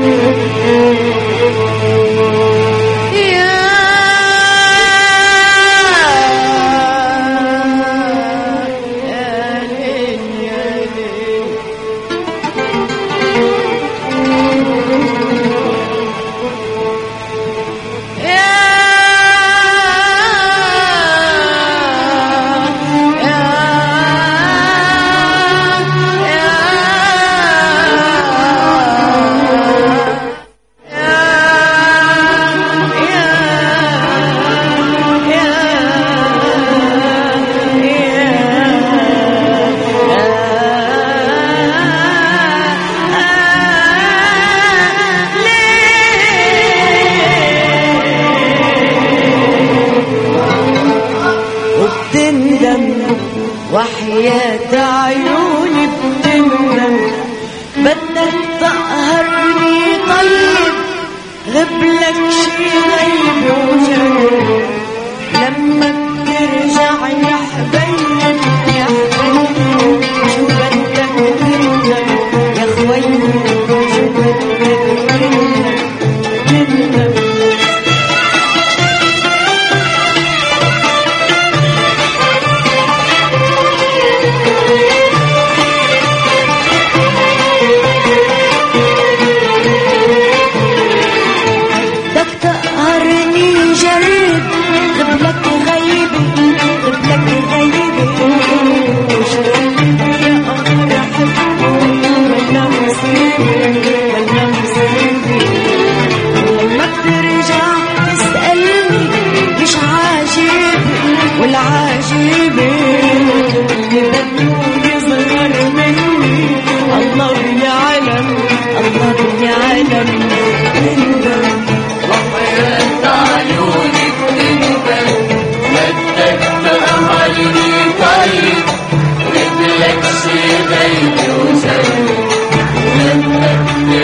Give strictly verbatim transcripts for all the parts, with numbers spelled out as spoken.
وحياة عيوني بتندم، بدك تقهرني طيب غبلك شي غيب وجنب، لما بترجع يا حبيب يا حبيب شو بدك تندم يا خويي، شو بدك تندم تندم. غيب وجنب، لما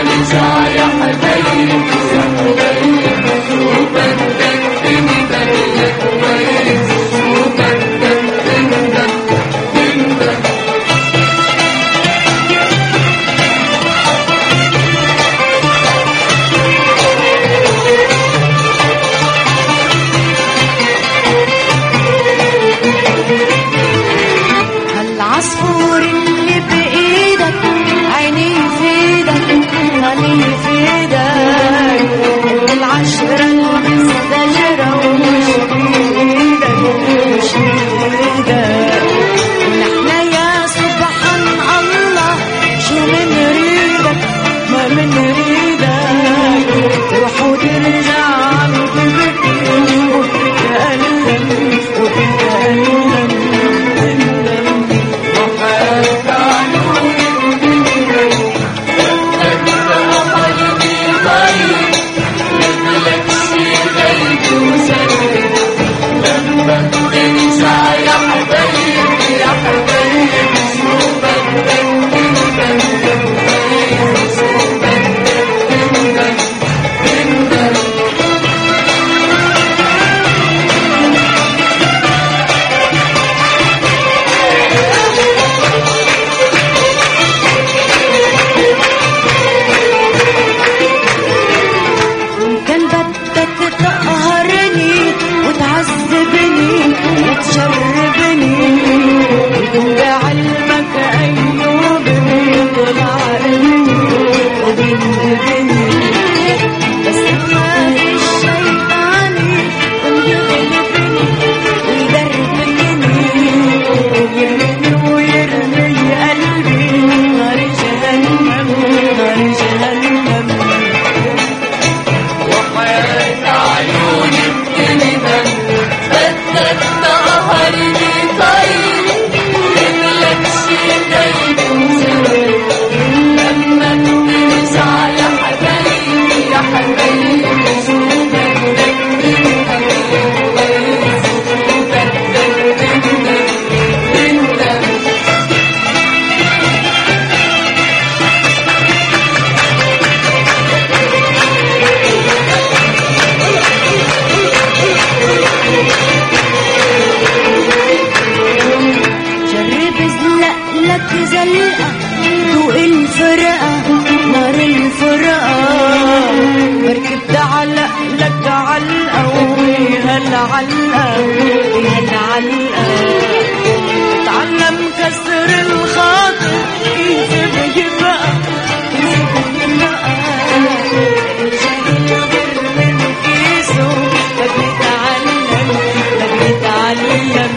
لك تعلق لك علقة وبيها العلقة بيها العلقة اتعلم كسر الخاطر كيف بيبقى كيف بيبقى الجاهل غير من كيسه ما بيتعلم ما بيتعلم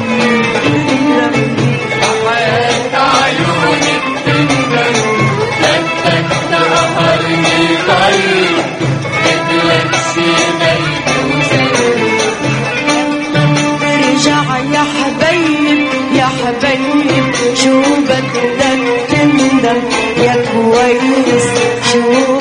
حياة عيوني بتندم لك تقهرني طيب بدلك سيدي برجع يا حبيب يا حبيب شو بدك تندم يا كويس شو